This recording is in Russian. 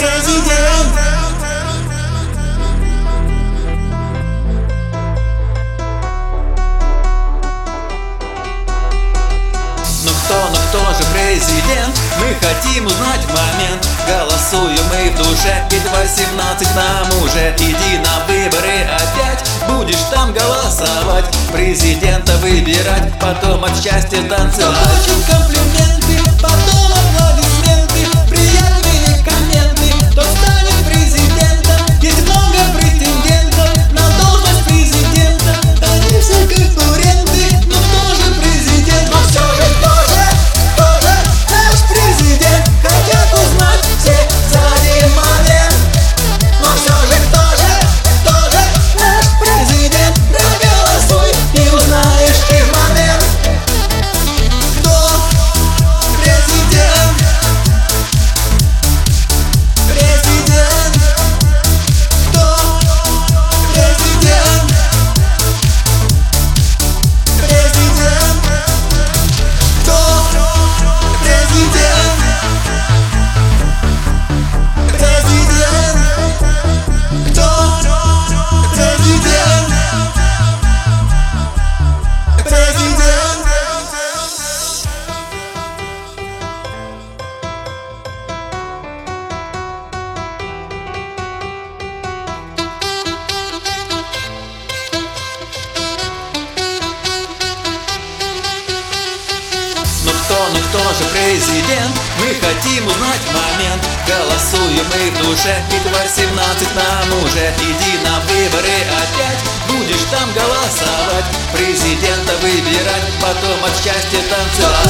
президент. Ну кто же президент? Мы хотим узнать момент. Голосуем мы в душе, ведь 18 нам уже. Иди на выборы опять, будешь там голосовать. Президента выбирать, потом от счастья танцевать. Получим комплименты, потом аплодисменты, приятные комменты. Кто станет президентом? Есть много претендентов на должность президента. Они все конкуренты, но кто же президент? Но все же тоже наш президент. Хотят узнать все за один момент. Но все же тоже наш президент. Проголосуй и узнаешь и в момент. Кто президент? Президент. Кто президент? Президент. Кто президент? Президент. Кто президент? Президент. Ну кто же президент? Мы хотим узнать момент. Голосуем мы в душе, ведь 18 нам уже. Иди на выборы опять, будешь там голосовать. Президента выбирать, потом от счастья танцевать.